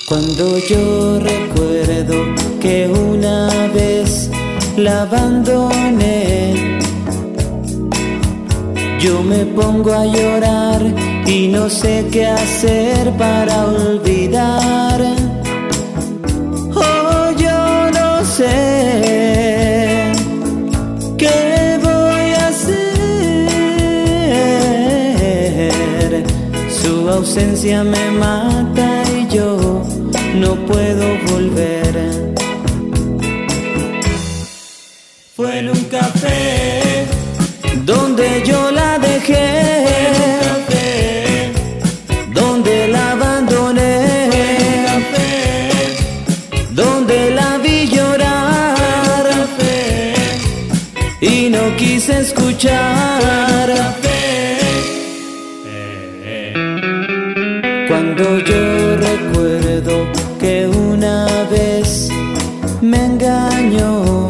Cuando yo recuerdo que una vez la abandoné, yo me pongo a llorar y no sé qué hacer para olvidar. Oh, yo no sé qué voy a hacer. Su ausencia me mata y yo no puedo volver. Fue en un café donde yo la dejé, donde la abandoné, donde la vi llorar y no quise escuchar. Cuando yo recuerdo que una vez me engañó,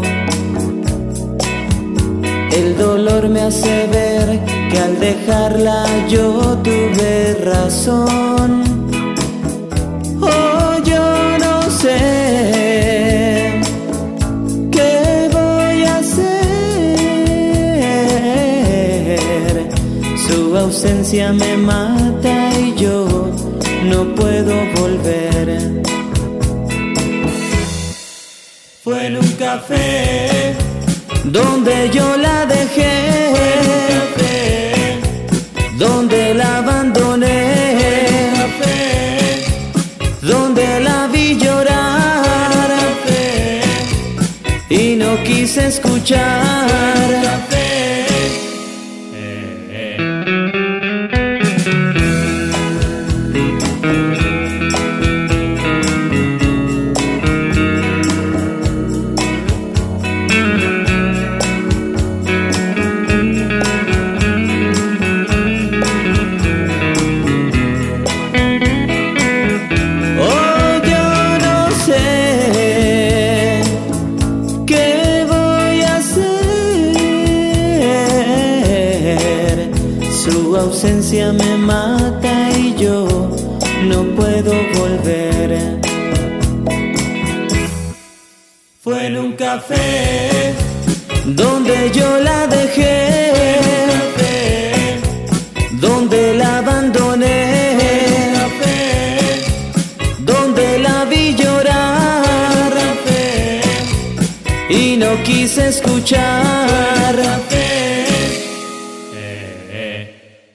el dolor me hace ver que al dejarla yo tuve razón. Oh, yo no sé qué voy a hacer. Su ausencia me mata y yo no puedo volver. Fue en un café donde yo la dejé, donde la abandoné, donde la vi llorar y no quise escuchar. Su ausencia me mata y yo no puedo volver. Fue en un café donde yo la dejé, donde la abandoné, donde la vi llorar y no quise escuchar.